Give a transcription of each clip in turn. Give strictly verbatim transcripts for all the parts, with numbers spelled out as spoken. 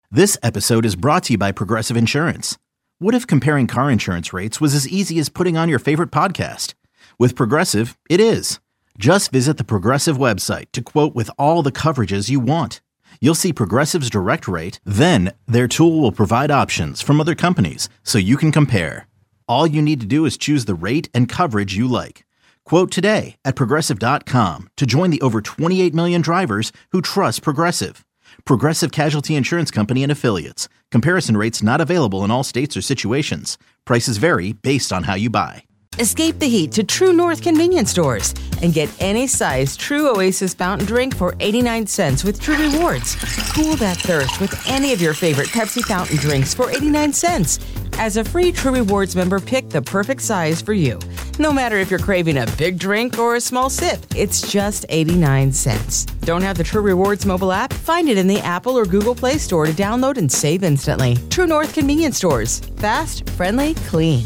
This episode is brought to you by Progressive Insurance. What if comparing car insurance rates was as easy as putting on your favorite podcast? With Progressive, it is. Just visit the Progressive website to quote with all the coverages you want. You'll see Progressive's direct rate, then their tool will provide options from other companies so you can compare. All you need to do is choose the rate and coverage you like. Quote today at progressive dot com to join the over twenty-eight million drivers who trust Progressive. Progressive Casualty Insurance Company and Affiliates. Comparison rates not available in all states or situations. Prices vary based on how you buy. Escape the heat to True North convenience stores and get any size True Oasis fountain drink for eighty-nine cents with True Rewards. Cool that thirst with any of your favorite Pepsi fountain drinks for eighty-nine cents. As a free True Rewards member, pick the perfect size for you. No matter if you're craving a big drink or a small sip, it's just eighty-nine cents. Don't have the True Rewards mobile app? Find it in the Apple or Google Play Store to download and save instantly. True North convenience stores. Fast, friendly, clean.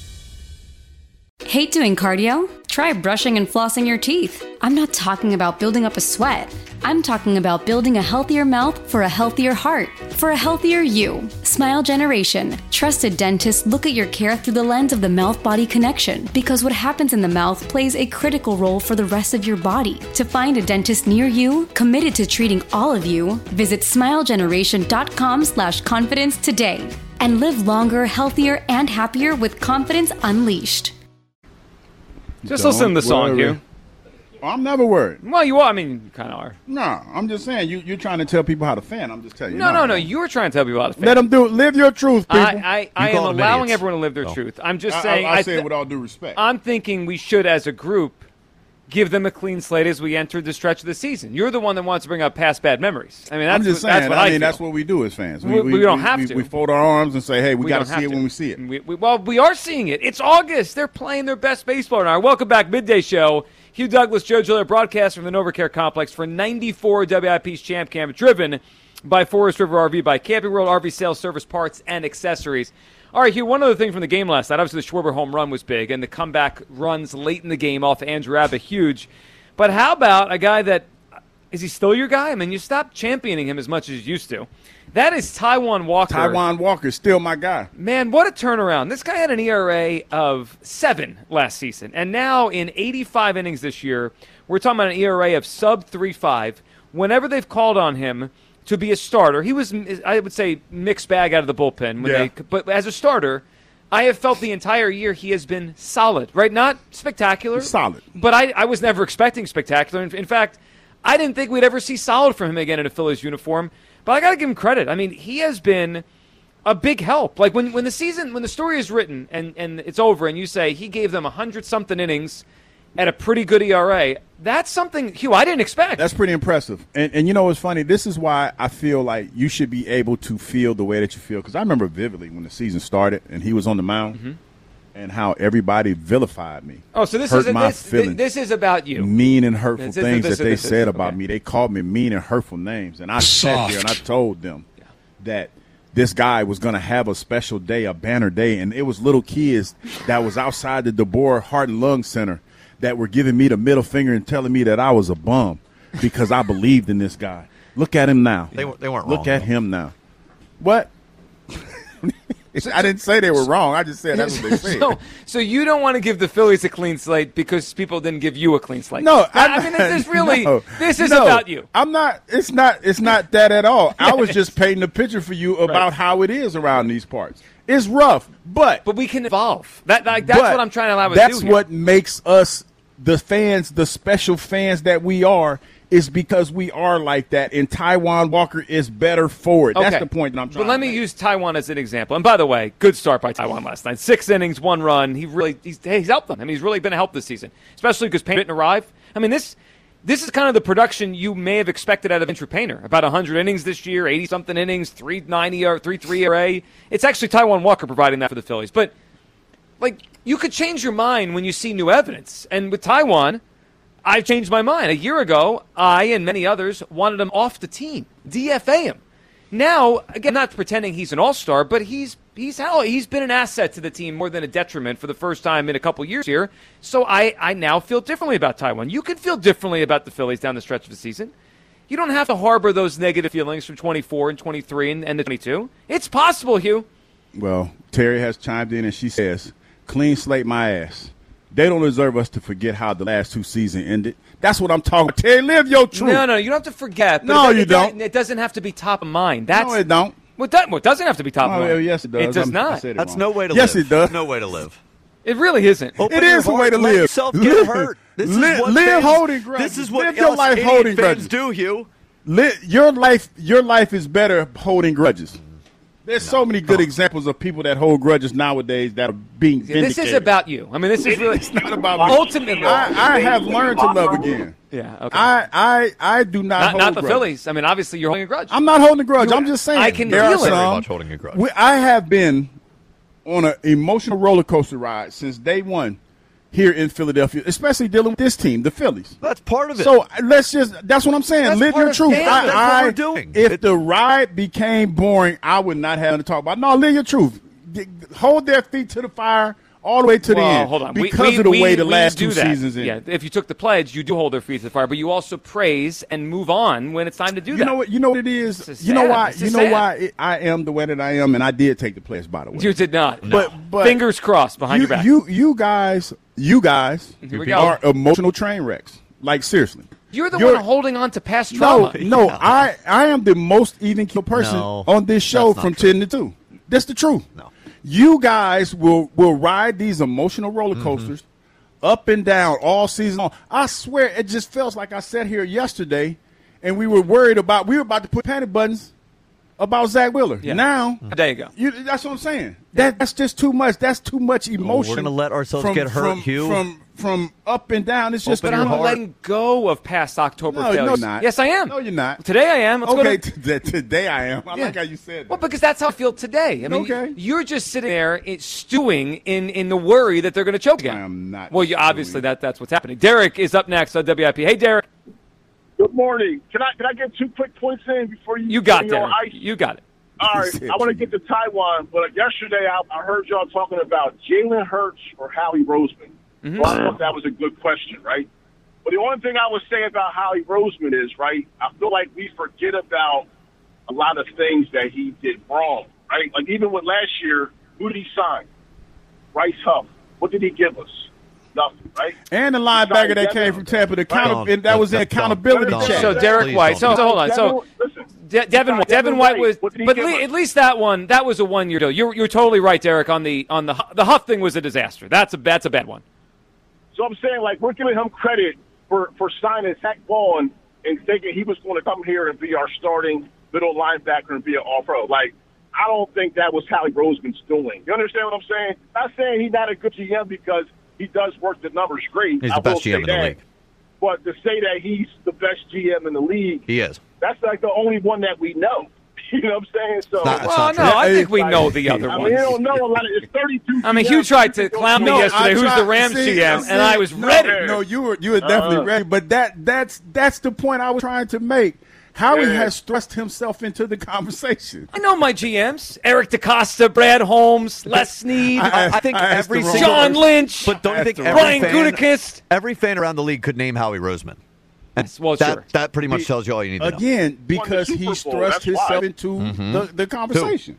Hate doing cardio? Try brushing and flossing your teeth. I'm not talking about building up a sweat. I'm talking about building a healthier mouth for a healthier heart, for a healthier you. Smile Generation. Trusted dentists look at your care through the lens of the mouth-body connection because what happens in the mouth plays a critical role for the rest of your body. To find a dentist near you, committed to treating all of you, visit smilegeneration.com slash confidence today and live longer, healthier, and happier with confidence unleashed. Just Don't listen to the song, Hugh. I'm never worried. Well, you are. I mean, you kind of are. No, I'm just saying, you, you're trying to tell people how to fan. I'm just telling you. No, no, no. You were trying to tell people how to fan. Let them do it. Live your truth, people. I, I, I am allowing everyone to live their oh. truth. I'm just I, saying. I, I, I I say th- it with all due respect. I'm thinking we should, as a group, give them a clean slate as we enter the stretch of the season. You're the one that wants to bring up past bad memories. I mean, that's I'm just what, saying. That's what I I mean, feel. that's what we do as fans. We, we, we don't have we, to. We fold our arms and say, hey, we, we got to see it to. when we see it. We, we, well, we are seeing it. It's August. They're playing their best baseball now. Welcome back, Midday Show. Hugh Douglas, Joe Gillette, broadcast from the NovaCare Complex for ninety-four W I P's Champ Camp, driven by Forest River R V, by Camping World R V Sales, Service, Parts, and Accessories. All right, Hugh, one other thing from the game last night. Obviously, the Schwarber home run was big, and the comeback runs late in the game off Andrew Abbott, huge. But how about a guy that, is he still your guy? I mean, you stopped championing him as much as you used to. That is Taijuan Walker. Taijuan Walker, still my guy. Man, what a turnaround. This guy had an E R A of seven last season. And now in eighty-five innings this year, we're talking about an E R A of sub three point five. Whenever they've called on him to be a starter, he was, I would say, mixed bag out of the bullpen. When yeah. they, but as a starter, I have felt the entire year he has been solid, right? Not spectacular. Solid. But I, I was never expecting spectacular. In, in fact, I didn't think we'd ever see solid from him again in a Phillies uniform. But I got to give him credit. I mean, he has been a big help. Like when, when the season, when the story is written and, and it's over and you say he gave them one hundred something innings at a pretty good E R A, that's something, Hugh, I didn't expect. That's pretty impressive. And, and you know what's funny? This is why I feel like you should be able to feel the way that you feel. Because I remember vividly when the season started and he was on the mound. Mm-hmm. And how everybody vilified me. Oh, so this hurt is a, my this, feelings. this is about you. Mean and hurtful this things is, this that they is, this said is, about okay. me. They called me mean and hurtful names, and I sat there and I told them yeah. that this guy was going to have a special day, a banner day, and it was little kids that was outside the DeBoer Heart and Lung Center that were giving me the middle finger and telling me that I was a bum because I believed in this guy. Look at him now. They, they weren't Look wrong. at though. him now. What? I didn't say they were wrong. I just said that's what they said. So, so you don't want to give the Phillies a clean slate because people didn't give you a clean slate. No, I, I, I mean, this is really no, this is no, about you. I'm not. It's not. It's not that at all. I was just painting a picture for you about Right. how it is around these parts. It's rough, but But we can evolve. That like, that's but what I'm trying to allow us That's to do what here. makes us the fans, the special fans that we are. Is because we are like that, and Taijuan Walker is better for it. Okay. That's the point that I'm trying But let to me make. use Taijuan as an example. And by the way, good start by Taijuan last night. Six innings, one run. He really he's, he's helped them. I mean, he's really been a help this season, especially because Painter didn't arrive. I mean, this this is kind of the production you may have expected out of Andrew Painter. About one hundred innings this year, eighty-something innings, three ninety or three three E R A. It's actually Taijuan Walker providing that for the Phillies. But, like, you could change your mind when you see new evidence. And with Taijuan, I've changed my mind. A year ago, I and many others wanted him off the team, D F A him. Now, again, not pretending he's an all-star, but he's he's hell, he's been an asset to the team more than a detriment for the first time in a couple years here. So I, I now feel differently about Taijuan. You can feel differently about the Phillies down the stretch of the season. You don't have to harbor those negative feelings from twenty-four and twenty-three and, and the twenty-two. It's possible, Hugh. Well, Terry has chimed in and she says, clean slate my ass. They don't deserve us to forget how the last two seasons ended. That's what I'm talking about. Terry, live your truth. No, no, you don't have to forget. But No, it, you it, don't. It doesn't have to be top of mind. That's, No, it don't. Well, it doesn't, well, it doesn't have to be top of Oh, mind. yes, it does. It does I'm- not. I said it That's wrong. no way to Yes, live. it does. No way to live. It really isn't. Open It your is a heart, way to let live. yourself get Live. hurt. This Li- is what live fans, holding grudges. This is what Live your us life idiot holding fans grudges. do, Hugh. Li- your life, your life is better holding grudges. There's so many good examples of people that hold grudges nowadays that are being Yeah, vindicated. this is about you. I mean, this is really It's not about me. ultimately. I, I have learned to love again. yeah, okay. I, I, I do not, not hold not the grudges. Phillies. I mean, obviously, you're holding a grudge. I'm not holding a grudge. You- I'm just saying. I can there feel are it. some, Very much holding a grudge. we- I have been on an emotional roller coaster ride since day one here in Philadelphia, especially dealing with this team, the Phillies. That's part of it. So let's just, that's what I'm saying. That's Live part your of truth. fans. I, That's I, what we're doing. If It- the ride became boring, I would not have to talk about. No, live your truth. G- Hold their feet to the fire all the way to the well, end. hold on. We- Because we, of the we, way the we last do two that. seasons Yeah, ended. if you took the pledge, you do hold their feet to the fire, but you also praise and move on when it's time to do You that. know what? You know what it is. This is You know sad. why? This You is know sad. why it, I am the way that I am, and I did take the pledge, by the way. You did not. But but Fingers crossed behind you, your back. you you guys you guys Here we go. are emotional train wrecks. Like seriously. You're the You're- one holding on to past No, trauma. no, I I am the most even keel person No, on this show that's not from true. ten to two. That's the truth. No. You guys will will ride these emotional roller Mm-hmm. coasters up and down all season long. I swear it just feels like I sat here yesterday and we were worried about we were about to put panic buttons about Zach Wheeler. Yeah. Now There you go. you, that's what I'm saying. That that's just too much. That's too much emotion. gonna let ourselves from, get hurt, from, Hugh. From from up and down. It's just Open But your I'm heart. letting go of past October No, no, failures. you're not. Yes, I am. No, you're not. Today I am. Let's go okay. to- T- t- today I am. I Yeah. like how you said that. Well, because that's how I feel today. I mean, Okay. you're just sitting there it, stewing in, in the worry that they're going to choke again. I am not Well, you, obviously stewing. that that's what's happening. Derek is up next on W I P. Hey, Derek, Good morning. Can I can I get two quick points in before you? you got you know, Derek. ice? You got it. All right. said I want to you. get to Taiwan, but yesterday I, I heard y'all talking about Jalen Hurts or Howie Roseman. Mm-hmm. Well, I thought that was a good question, right? But the only thing I would say about Howie Roseman is, right, I feel like we forget about a lot of things that he did wrong, right? Like even with last year, who did he sign? Bryce Huff. What did he give us? Nothing, right? And the linebacker that came from Tampa, the account- and that was the Don't- accountability don't- check. So Derek Please White. don't So, do so hold on. So Listen, De- Devin White. Devin White was, What did he but give le- us? at least that one that was a one year deal. You're you're totally right, Derek. On the on the Hu- the Huff thing was a disaster. That's a that's a bad one. So I'm saying, like, we're giving him credit for, for signing Zach Baldwin and thinking he was going to come here and be our starting middle linebacker and be an all-pro. Like, I don't think that was Howie Roseman's doing. You understand what I'm saying? Not saying he's not a good G M because he does work the numbers great. He's I the best will G M say in the that. league. But to say that he's the best G M in the league, He is. that's like the only one that we know. You know what I'm saying? So, Not- That's Well, no, true. I think we Like, know the other I mean, you ones. don't know a lot of. It's thirty-two. I mean, G Hugh Ms. tried to clown me No, yesterday. I Who's tried- the Rams see, G M? see, And I was no, ready. No, you were you were definitely Uh-uh. ready. But that that's that's the point I was trying to make. Howie Yeah. has thrust himself into the conversation. I know my G Ms: Eric DeCosta, Brad Holmes, Les Snead, I- I think I asked every the wrong single John Lynch, But don't you think That's every Brian fan, Gutekunst. every fan around the league could name Howie Roseman? And Well, that, sure. that pretty much tells you all you need to know. Again, because Super he's Bowl, thrust that's himself why. into the, the conversation.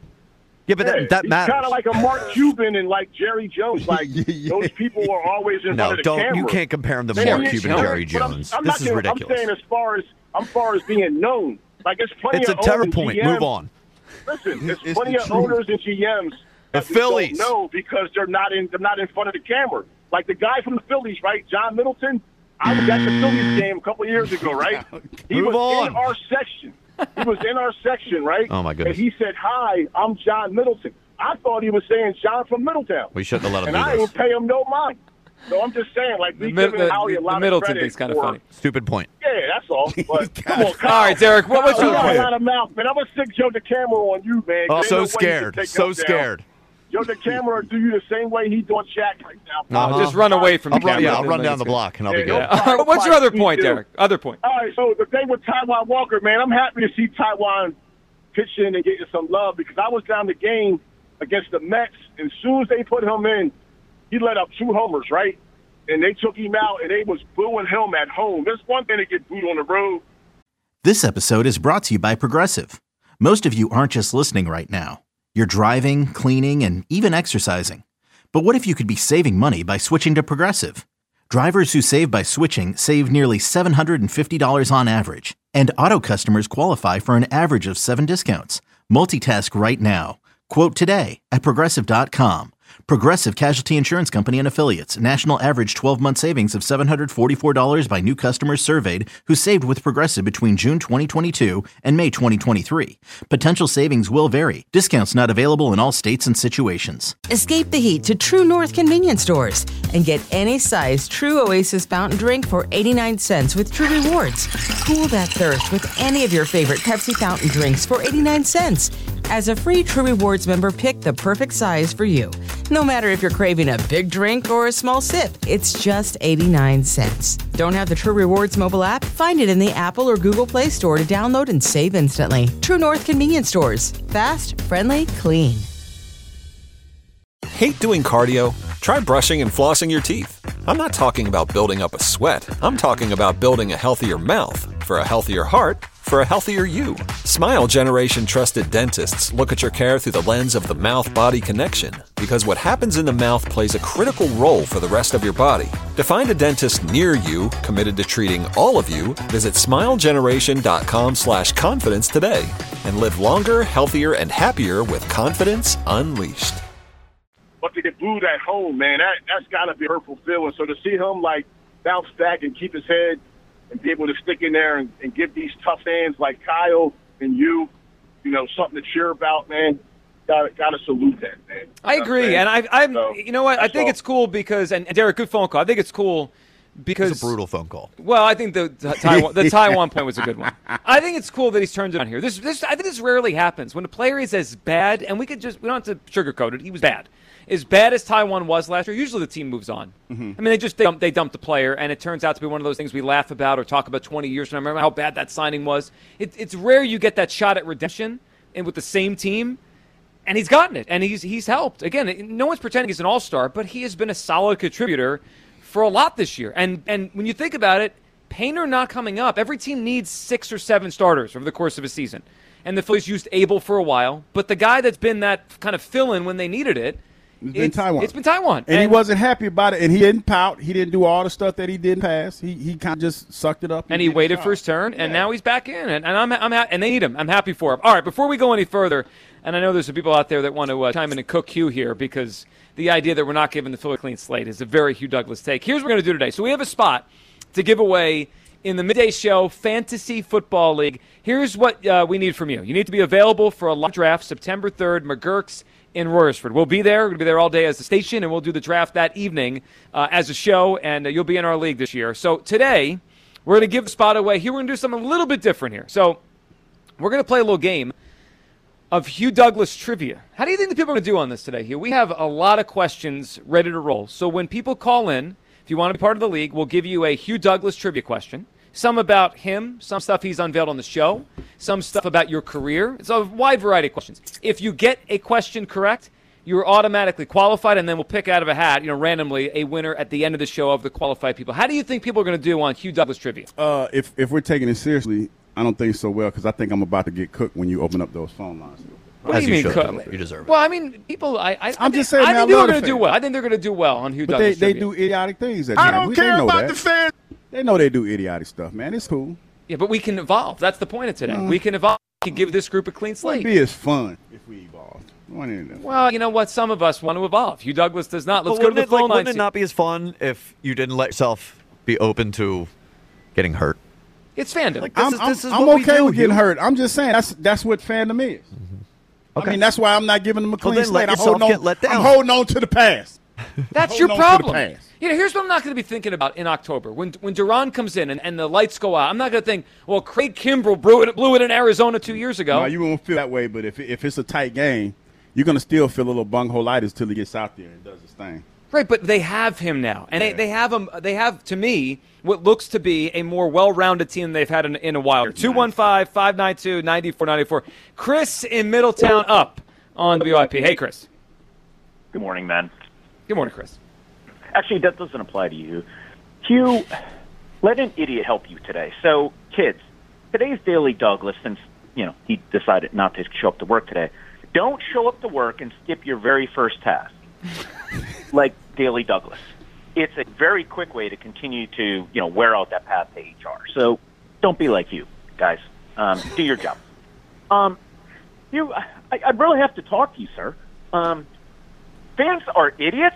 Yeah, but that, that he's matters. kind of like a Mark Cuban and like Jerry Jones. Like Yeah, yeah. those people are always in no, front of the don't. camera. You can't compare him to Man, Mark you- Cuban you and know, Jerry but I'm- Jones. I'm This not is saying- ridiculous. I'm saying as far as I'm far as being known. Like it's plenty It's a of terror owners, point. G Ms. Move on. Listen, there's It's plenty the of truth. owners and G Ms The that we don't Phillies. know because they're not in they're not in front of the camera. Like the guy from the Phillies, right? John Middleton. I was at the Phillies game a couple of years ago, right? He Move was on. in our section. He was in our section, right? Oh, my goodness. And he said, "Hi, I'm John Middleton." I thought he was saying John from Middletown. We shouldn't have let him and I do this. didn't pay him no mind. So I'm just saying, like, we The, mid- giving the, Howie a the lot Middleton of credit thing's kind of for- funny. Stupid point. Yeah, that's all. But come on, Kyle. All right, Derek, what- what's Kyle, your you got point? a lot of mouth, man. I'm gonna stick Joe DeCamera on you, man. Oh, Ain't so no way you scared. can take So him down. scared. Joe DeCamera do you the same way he doing Shaq right now. Uh-huh. Just run away from I'll the run, camera. yeah, I'll run down the block and I'll be Yeah, good. he'll- All right, what's your other point, Derek? Other point. All right, so the thing with Taiwan Walker, man, I'm happy to see Taiwan pitching and getting some love because I was down the game against the Mets, and as soon as they put him in, he let up two homers, right? And they took him out, and they was booing him at home. There's one thing to get booed on the road. This episode is brought to you by Progressive. Most of you aren't just listening right now. You're driving, cleaning, and even exercising. But what if you could be saving money by switching to Progressive? Drivers who save by switching save nearly seven hundred fifty dollars on average. And auto customers qualify for an average of seven discounts. Multitask right now. Quote today at Progressive dot com. Progressive Casualty Insurance Company and Affiliates. National average twelve-month savings of seven hundred forty-four dollars by new customers surveyed who saved with Progressive between June twenty twenty-two and May twenty twenty-three. Potential savings will vary. Discounts not available in all states and situations. Escape the heat to True North convenience stores and get any size True Oasis fountain drink for eighty-nine cents with True Rewards. Cool that thirst with any of your favorite Pepsi fountain drinks for eighty-nine cents. As a free True Rewards member, pick the perfect size for you. No matter if you're craving a big drink or a small sip, it's just eighty-nine cents. Don't have the True Rewards mobile app? Find it in the Apple or Google Play Store to download and save instantly. True North convenience stores. Fast, friendly, clean. Hate doing cardio? Try brushing and flossing your teeth. I'm not talking about building up a sweat. I'm talking about building a healthier mouth. For a healthier heart, for a healthier you. Smile Generation trusted dentists look at your care through the lens of the mouth-body connection, because what happens in the mouth plays a critical role for the rest of your body. To find a dentist near you committed to treating all of you, visit smilegeneration.com slash confidence today and live longer, healthier, and happier with confidence unleashed. But they get booed at home, man. That, that's got to be a hurtful feeling. So to see him, like, bounce back and keep his head and be able to stick in there and, and give these tough fans like Kyle and you, you know, something to cheer about, man, got got to salute that, man. I agree. And I, I'm, so, you know what? I think all. it's cool because, and Derek, good phone call. I think it's cool because. It's a brutal phone call. Well, I think the, the Taiwan the Taiwan point was a good one. I think it's cool that he's turned it on here. This, this, I think this rarely happens when a player is as bad, and we could just, we don't have to sugarcoat it. He was bad. As bad as Taiwan was last year, usually the team moves on. Mm-hmm. I mean, they just they dump, they dumped the player, and it turns out to be one of those things we laugh about or talk about twenty years from now. Remember how bad that signing was? It, it's rare you get that shot at redemption and with the same team, and he's gotten it, and he's he's helped. Again, no one's pretending he's an all-star, but he has been a solid contributor for a lot this year. And and when you think about it, Painter not coming up, every team needs six or seven starters over the course of a season. And the Phillies used Abel for a while, but the guy that's been that kind of fill-in when they needed it, It's been it's, Taiwan. It's been Taiwan. And, and he wasn't happy about it, and he didn't pout. He didn't do all the stuff that he didn't pass. He he kind of just sucked it up. And, and he waited for his turn, and yeah. now he's back in. And, and I'm I'm ha- and they need him. I'm happy for him. All right, before we go any further, and I know there's some people out there that want to uh, chime in and cook Hugh here because the idea that we're not giving the Philly a clean slate is a very Hugh Douglas take. Here's what we're going to do today. So we have a spot to give away in the Midday Show Fantasy Football League. Here's what uh, we need from you. You need to be available for a live draft September third, McGurk's in Royersford. We'll be there. We're going to be there all day as a station, and we'll do the draft that evening uh, as a show, and uh, you'll be in our league this year. So today, we're going to give the spot away. Here, we're going to do something a little bit different here. So we're going to play a little game of Hugh Douglas trivia. How do you think the people are going to do on this today, Hugh? We have a lot of questions ready to roll. So when people call in, if you want to be part of the league, we'll give you a Hugh Douglas trivia question. Some about him, some stuff he's unveiled on the show, some stuff about your career. It's a wide variety of questions. If you get a question correct, you're automatically qualified, and then we'll pick out of a hat, you know, randomly, a winner at the end of the show of the qualified people. How do you think people are going to do on Hugh Douglas trivia? Uh, if if we're taking it seriously, I don't think so well because I think I'm about to get cooked when you open up those phone lines. What As do you, you mean? should. Cook? You deserve it. Well, I mean, people. I, I, I'm I think, just saying, I man, think I they're love going the to do fans. well. I think they're going to do well on Hugh But Douglas they, they trivia. do idiotic things. At I the end. don't We- care they know about that. the fans. They know they do idiotic stuff, man. It's cool. Yeah, but we can evolve. That's the point of today. Uh, we can evolve. We can give this group a clean It'd slate. be as fun if we evolved. Well, you know what? Some of us want to evolve. Hugh Douglas does not. Let's But go to wouldn't the it, phone like, line. Wouldn't it not be as fun if you didn't let yourself be open to getting hurt? It's fandom. Like, this I'm, is, I'm, this is I'm what we okay do, with getting Hugh. hurt. I'm just saying that's that's what fandom is. Mm-hmm. Okay. I mean, that's why I'm not giving them a Well, clean then slate. let I'm yourself holding, get on, let down. I'm holding on to the past. That's your Holding on to the problem. past. You know, here's what I'm not going to be thinking about in October. When when Duran comes in and, and the lights go out, I'm not going to think, well, Craig Kimbrell blew it, blew it in Arizona two years ago. No, you won't feel that way, but if if it's a tight game, you're going to still feel a little bunghole-itis till he gets out there and does his thing. Right, but they have him now, and Yeah. they, they have him. They have, to me, what looks to be a more well-rounded team than they've had in, in a while. two one five, five nine two, nine four nine four. Chris in Middletown up on W I P. Hey, Chris. Good morning, man. Good morning, Chris. Actually, that doesn't apply to you. Hugh, let an idiot help you today. So, kids, today's Daily Douglas, since, you know, he decided not to show up to work today, don't show up to work and skip your very first task, like Daily Douglas. It's a very quick way to continue to, you know, wear out that path to H R. So don't be like you, guys. Um, do your job. Um, you, I, I'd really have to talk to you, sir. Um, fans are idiots.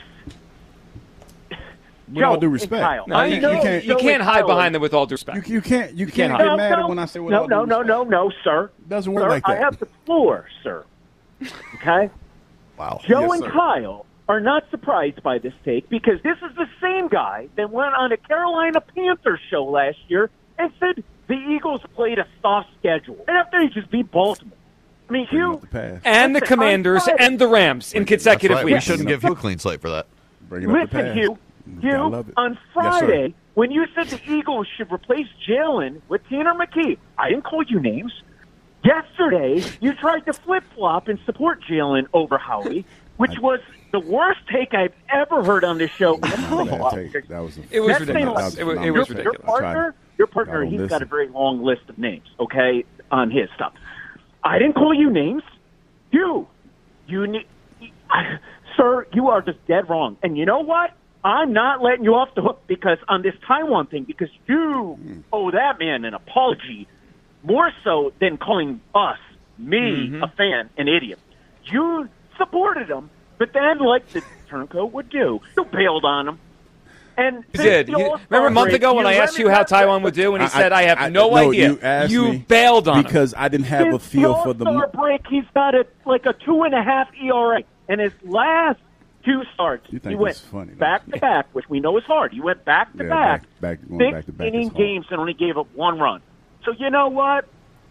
With all due respect. Kyle, No, I you, know you can't, you Joe can't and hide Kyle behind are- them with all due respect. You, you can't. You can't hide. get No, mad no, at when I say with no, all no, due no, respect. no, no, sir. It doesn't work Sir, like that. I have the floor, sir. Okay? Wow. Joe Yes, and sir. Kyle are not surprised by this take because this is the same guy that went on a Carolina Panthers show last year and said the Eagles played a soft schedule. And after they just beat Baltimore. I mean, Bring Hugh. up the past. And the Listen, on Commanders Friday- and the Rams in That's consecutive right. We weeks. shouldn't give you a clean slate for that. Bring it up the Listen, past. Hugh. Gotta Hugh, love it. on Yes, sir. Friday, when you said the Eagles should replace Jalen with Tanner McKee, I didn't call you names. Yesterday, you tried to flip-flop and support Jalen over Howie, which was the worst take I've ever heard on this show. That take- that was a- It was Next ridiculous. thing- It was, it Your- was your ridiculous. partner, your partner, I don't he's got listen. a very long list of names, okay, on his stuff. I didn't call you names. You, you need, I, sir, you are just dead wrong. And you know what? I'm not letting you off the hook because on this Taiwan thing, because you Hmm. owe that man an apology more so than calling us, me, Mm-hmm. a fan, an idiot. You supported him, but then, like the turncoat would do, you bailed on him. And You did. You- remember a month ago when I asked you how Taiwan would do, and he said, I have no idea. You, asked You me bailed on him. because I didn't have a Since feel the for the. All-Star break, he's got a like a two and a half E R A, and his last two starts, You think he went it's funny, don't back you? to back, which we know is hard. He went back to Yeah, back, back- back- going six back to back inning is hard. games, and only gave up one run. So you know what?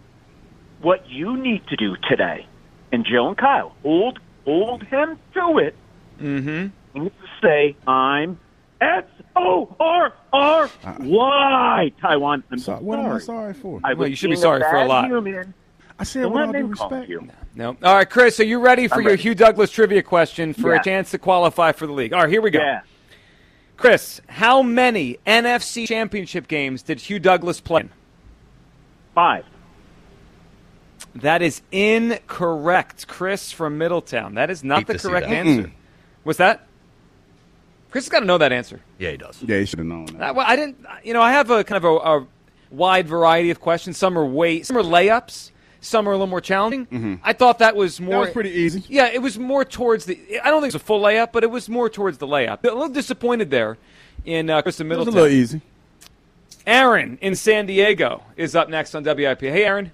What you need to do today, and Joe and Kyle hold hold him to it. Mm-hmm. You need to say, "I'm S O R R Y Taiwan." I'm So, so what am I sorry. sorry for? I Well, was you should be being sorry for a bad lot. human. I said Don't with let all due name call respect. you. No. All right, Chris, are you ready for I'm your ready. Hugh Douglas trivia question for Yeah. a chance to qualify for the league? All right, here we go. Yeah. Chris, how many N F C championship games did Hugh Douglas play in? Five. That is incorrect. Chris from Middletown. That is not Hate the to see correct that. answer. What's that? Chris has got to know that answer. Yeah, he does. Yeah, you should have known that. I, well, I didn't. You know, I have a kind of a, a wide variety of questions. Some are way, some are layups. Some are a little more challenging. I thought that was more. That was pretty easy. Yeah, it was more towards the. I don't think it was a full layup, but it was more towards the layup. A little disappointed there in uh, Chris in It was a Middletown. little easy. Aaron in San Diego is up next on W I P. Hey, Aaron.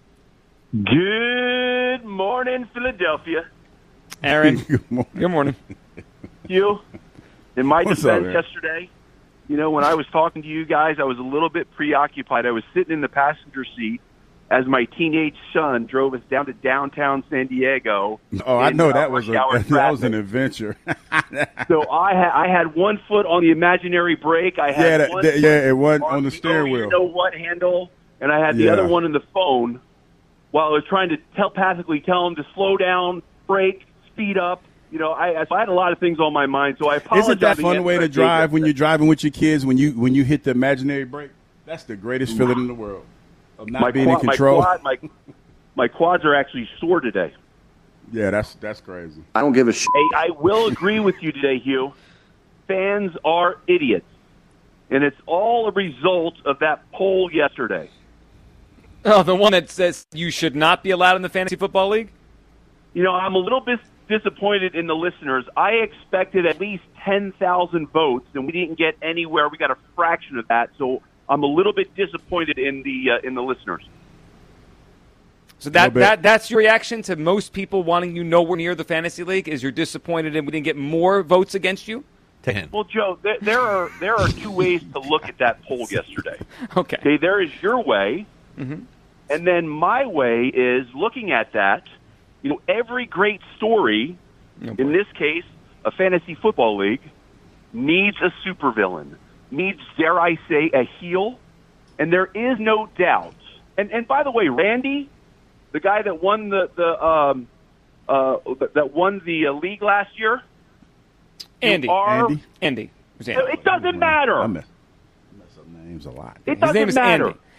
Good morning, Philadelphia. Aaron. Good morning. Good morning. You, in my What's up, defense man? yesterday, you know, when I was talking to you guys, I was a little bit preoccupied. I was sitting in the passenger seat as my teenage son drove us down to downtown San Diego. Oh, I in, know uh, that was a, rush hour that was an traffic. adventure. So I had I had one foot on the imaginary brake. I had Yeah, that- one that- foot yeah, it wasn't on the oh, steering you wheel. know what handle, and I had the Yeah. other one in the phone while I was trying to telepathically tell him to slow down, brake, speed up. You know, I, I had a lot of things on my mind, so I apologize. Isn't that a fun again way for to that drive when yesterday. you're driving with your kids? When you when you hit the imaginary brake, that's the greatest feeling in the world of not my being quad, in control. My, quad, my, my quads are actually sore today. Yeah, that's that's crazy. I don't give a shit. Hey, I will agree with you today, Hugh. Fans are idiots, and it's all a result of that poll yesterday. Oh, the one that says you should not be allowed in the fantasy football league? You know, I'm a little bit disappointed in the listeners. I expected at least ten thousand votes, and we didn't get anywhere. We got a fraction of that, so I'm a little bit disappointed in the uh, in the listeners. So that, Little bit. that that's your reaction to most people wanting you nowhere near the fantasy league? Is you're disappointed and we didn't get more votes against you? To him. Well, Joe, there, there are there are two ways to look at that poll yesterday. Okay. Okay, there is your way, Mhm. and then my way is looking at that. You know, every great story, Oh, boy. in this case, a fantasy football league, needs a supervillain, needs, dare I say, a heel, and there is no doubt. And and by the way, Randy, the guy that won the the um, uh, that won the uh, league last year, you Andy. are- Andy? Andy. It was Andy. It doesn't matter. I mess, I mess up names a lot. It His doesn't name is matter. Andy.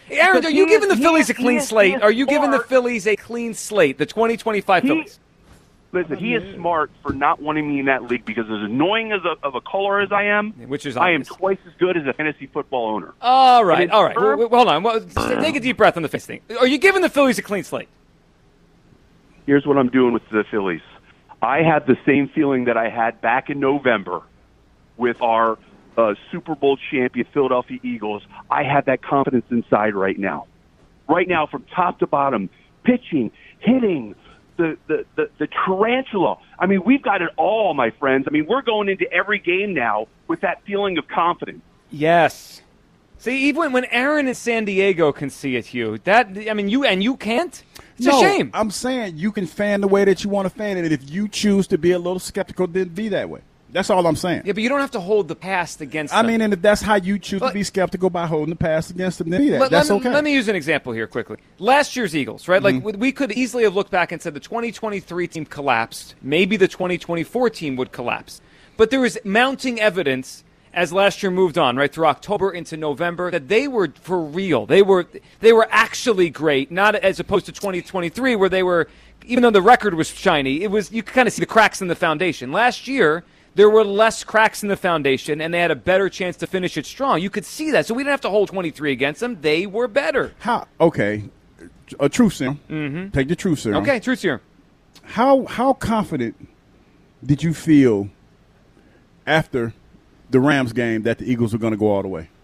Aaron, are you he giving is- the Phillies he a is- clean he is- slate? he is Are you giving the smart. Phillies a clean slate, the twenty twenty-five He- Phillies? Listen, he is smart for not wanting me in that league because as annoying as a, of a caller as I am, Which is I am obvious. twice as good as a fantasy football owner. All And right, in all right. terms- Well, well, hold on. Well, just take a deep breath on the Phillies thing. Are you giving the Phillies a clean slate? Here's what I'm doing with the Phillies. I had the same feeling that I had back in November with our uh, Super Bowl champion Philadelphia Eagles. I have that confidence inside right now. Right now, from top to bottom, pitching, hitting, the, the, the, the tarantula. I mean, we've got it all, my friends. I mean, we're going into every game now with that feeling of confidence. Yes. See, even when Aaron in San Diego can see it, Hugh, that I mean, you and you can't. It's no, a shame. I'm saying you can fan the way that you want to fan it, and if you choose to be a little skeptical, then be that way. That's all I'm saying. Yeah, but you don't have to hold the past against I them. mean, and if that's how you choose But- to be skeptical by holding the past against them, then be that. Let, That's let me, okay. Let me use an example here quickly. Last year's Eagles, right? Mm-hmm. Like we could easily have looked back and said the twenty twenty-three team collapsed. Maybe the twenty twenty-four team would collapse. But there was mounting evidence as last year moved on, right, through October into November, that they were for real. They were they were actually great, not as opposed to twenty twenty-three where they were, even though the record was shiny, it was you could kind of see the cracks in the foundation. Last year, there were less cracks in the foundation, and they had a better chance to finish it strong. You could see that. So we didn't have to hold twenty-three against them. They were better. How? Okay, a truth serum. Mm-hmm. Take the truth serum. Okay, truth serum. How how confident did you feel after the Rams game that the Eagles were going to go all the way?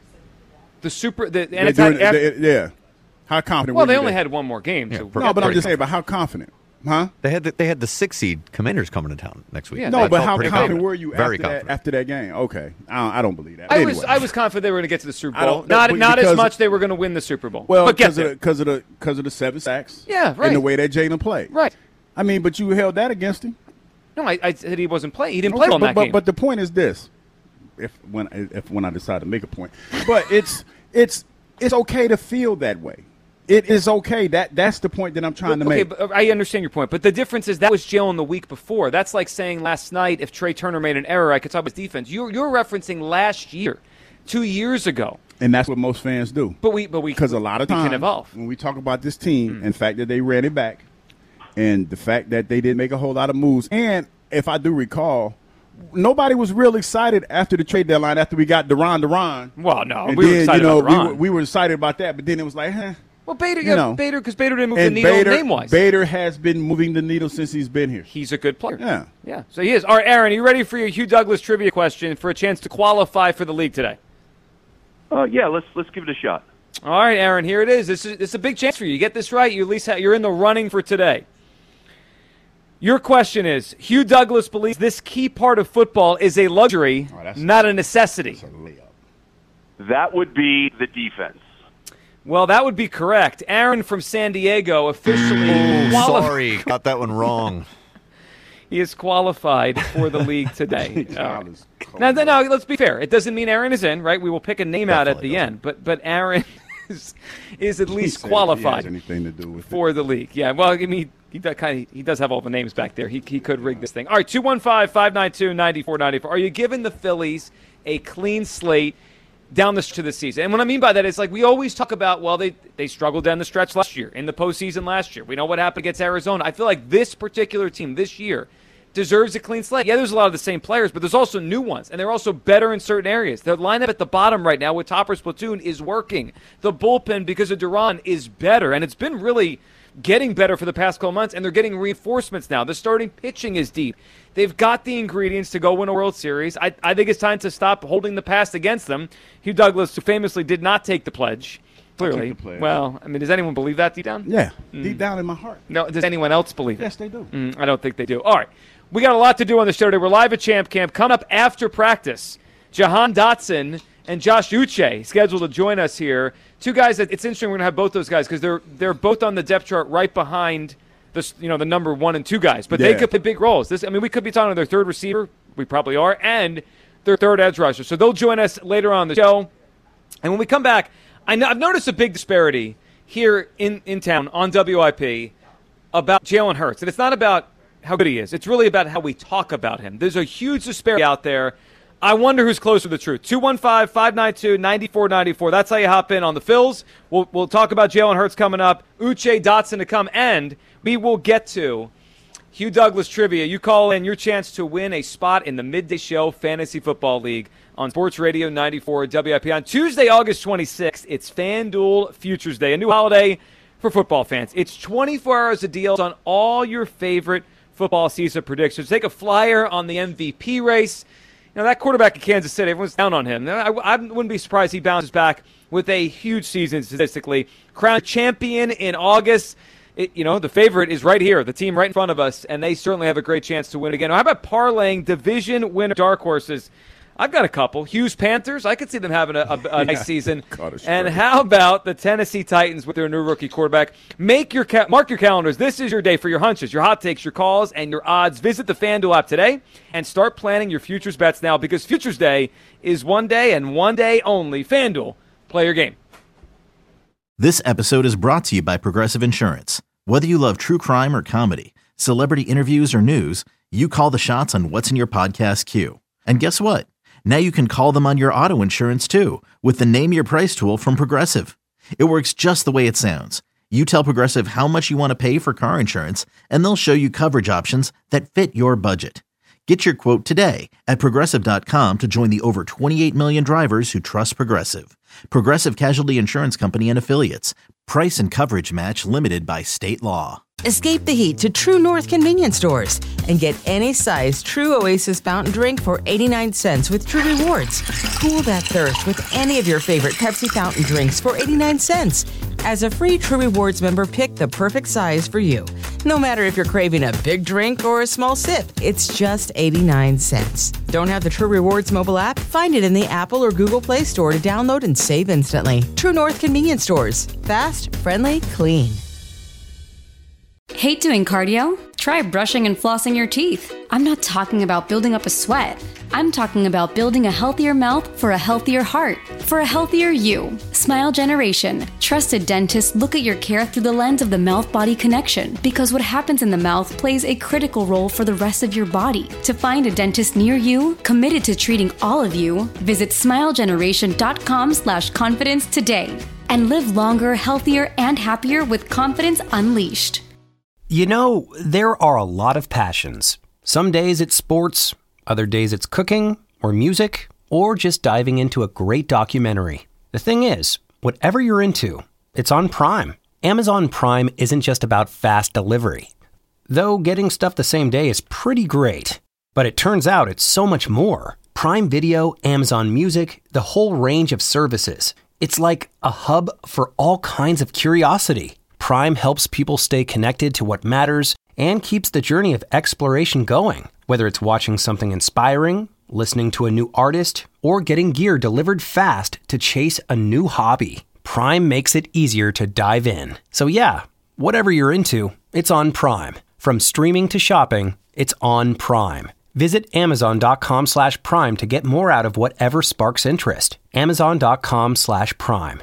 The super, the, and They it's doing- not after, they- yeah. How confident? well, were they you only there? had one more game. Yeah, so per- No, but I'm Pretty just saying. But how confident? Huh? They had the, they had the six seed Commanders coming to town next week. Yeah, No, I but felt how pretty confident were you Very after confident. that? After that game? Okay, I don't, I don't believe that. I Anyway. was I was confident they were going to get to the Super I Bowl. don't- Not but not as because- much they were going to win the Super Bowl. Well, but get because of, there. the, 'cause of the because of the seven sacks. Yeah, right. And the way that Jalen played. Right. I mean, but you held that against him. No, I, I said he wasn't playing. He didn't play Okay, on but, that but, game. but the point is this: if when if when I decide to make a point, but it's it's it's okay to feel that way. It is okay. That that's the point that I'm trying to okay, make. but I understand your point, but the difference is that was Jalen the week before. That's like saying last night if Trey Turner made an error, I could talk about his defense. You're you're referencing last year, two years ago. And that's what most fans do. But we but we Because a lot of we times can evolve. when we talk about this team, Mm. and the fact that they ran it back, and the fact that they didn't make a whole lot of moves, and if I do recall, nobody was real excited after the trade deadline after we got Deron Deron. Well, no, and we were then, excited you know, about we Deron. were, we were excited about that, but then it was like, eh. Well, Bader, you yeah, know. Bader, because Bader didn't move the And needle Bader, name-wise. Bader has been moving the needle since he's been here. He's a good player. Yeah. Yeah, so he is. All right, Aaron, are you ready for your Hugh Douglas trivia question for a chance to qualify for the league today? Uh, yeah, let's let's give it a shot. All right, Aaron, here it is. This is, this is a big chance for you. You get this right, you at least ha- you're in the running for today. Your question is, Hugh Douglas believes this key part of football is a luxury, Oh, that's- not a necessity. That's a layup. That would be the defense. Well, that would be correct. Aaron from San Diego officially Oh, quali- sorry. Got that one wrong. He is qualified for the league today. All right. John is cold. Now, no, no, let's be fair. It doesn't mean Aaron is in, right? We will pick a name out at Definitely the doesn't. end, but but Aaron is, is at He least said if he has qualified anything to do with it. for the league. Yeah, well, I mean, he does kind of he does have all the names back there. He he could rig this thing. All right, two one five, five nine two, nine four nine four. Are you giving the Phillies a clean slate down the stretch of the season? And what I mean by that is, like, we always talk about, well, they they struggled down the stretch last year, in the postseason last year. We know what happened against Arizona. I feel like this particular team this year deserves a clean slate. Yeah, there's a lot of the same players, but there's also new ones, and they're also better in certain areas. The lineup at the bottom right now with Topper's platoon is working. The bullpen, because of Duran, is better, and it's been really getting better for the past couple months, and they're getting reinforcements now. The starting pitching is deep. They've got the ingredients to go win a World Series. I, I think it's time to stop holding the past against them. Hugh Douglas, who famously did not take the pledge, clearly. the pledge. Well, I mean, does anyone believe that deep down? Yeah, deep down in my heart. No, does anyone else believe it? Yes, they do. Mm, I don't think they do. All right. We got a lot to do on the show today. We're live at Champ Camp. Coming up after practice, Jahan Dotson and Josh Uche scheduled to join us here. Two guys that it's interesting we're going to have both those guys because they're they're both on the depth chart right behind the you know the number one and two guys. But they Yeah. could play big roles. This I mean we could be talking to their third receiver. We probably are, and their third edge rusher. So they'll join us later on the show. And when we come back, I know, I've noticed a big disparity here in, in town on W I P about Jalen Hurts. And it's not about how good he is. It's really about how we talk about him. There's a huge disparity out there I wonder who's closer to the truth. two one five, five nine two, nine four nine four. That's how you hop in on the Phils. We'll, we'll talk about Jalen Hurts coming up, Uche Dotson to come, and we will get to Hugh Douglas trivia. You call in your chance to win a spot in the Midday Show Fantasy Football League on Sports Radio ninety-four W I P. On Tuesday, August twenty-sixth, it's FanDuel Futures Day, a new holiday for football fans. It's twenty-four hours of deals on all your favorite football season predictions. Take a flyer on the M V P race. You know, that quarterback in Kansas City, everyone's down on him. I, I wouldn't be surprised he bounces back with a huge season statistically. Crowned champion in August. It, you know, the favorite is right here, the team right in front of us, and they certainly have a great chance to win again. How about parlaying division winner dark horses? I've got a couple. Hughes Panthers, I could see them having a, a, a yeah. nice season. And how about the Tennessee Titans with their new rookie quarterback? Make your ca- Mark your calendars. This is your day for your hunches, your hot takes, your calls, and your odds. Visit the FanDuel app today and start planning your futures bets now, because Futures Day is one day and one day only. FanDuel, play your game. This episode is brought to you by Progressive Insurance. Whether you love true crime or comedy, celebrity interviews or news, you call the shots on what's in your podcast queue. And guess what? Now you can call them on your auto insurance too with the Name Your Price tool from Progressive. It works just the way it sounds. You tell Progressive how much you want to pay for car insurance, and they'll show you coverage options that fit your budget. Get your quote today at Progressive dot com to join the over twenty-eight million drivers who trust Progressive. Progressive Casualty Insurance Company and Affiliates. Price and coverage match limited by state law. Escape the heat to True North convenience stores and get any size True Oasis fountain drink for eighty-nine cents with True Rewards. Cool that thirst with any of your favorite Pepsi fountain drinks for eighty-nine cents. As a free True Rewards member, pick the perfect size for you. No matter if you're craving a big drink or a small sip, it's just eighty-nine cents. Don't have the True Rewards mobile app? Find it in the Apple or Google Play Store to download and save instantly. True North convenience stores. Fast, friendly, clean. Hate doing cardio? Try brushing and flossing your teeth. I'm not talking about building up a sweat. I'm talking about building a healthier mouth for a healthier heart, for a healthier you. Smile Generation. Trusted dentists look at your care through the lens of the mouth-body connection, because what happens in the mouth plays a critical role for the rest of your body. To find a dentist near you, committed to treating all of you, visit smile generation dot com slash confidence today and live longer, healthier, and happier with confidence unleashed. You know, there are a lot of passions. Some days it's sports, other days it's cooking, or music, or just diving into a great documentary. The thing is, whatever you're into, it's on Prime. Amazon Prime isn't just about fast delivery. Though getting stuff the same day is pretty great. But it turns out it's so much more. Prime Video, Amazon Music, the whole range of services. It's like a hub for all kinds of curiosity. Prime helps people stay connected to what matters and keeps the journey of exploration going. Whether it's watching something inspiring, listening to a new artist, or getting gear delivered fast to chase a new hobby, Prime makes it easier to dive in. So yeah, whatever you're into, it's on Prime. From streaming to shopping, it's on Prime. Visit amazon dot com slash prime to get more out of whatever sparks interest. amazon dot com slash prime.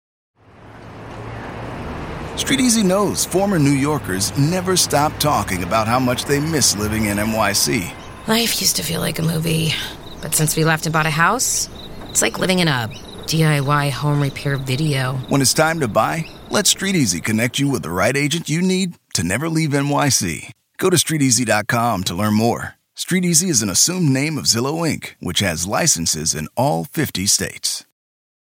StreetEasy knows former New Yorkers never stop talking about how much they miss living in N Y C. Life used to feel like a movie, but since we left and bought a house, it's like living in a D I Y home repair video. When it's time to buy, let StreetEasy connect you with the right agent you need to never leave N Y C. Go to street easy dot com to learn more. StreetEasy is an assumed name of Zillow Incorporated, which has licenses in all fifty states.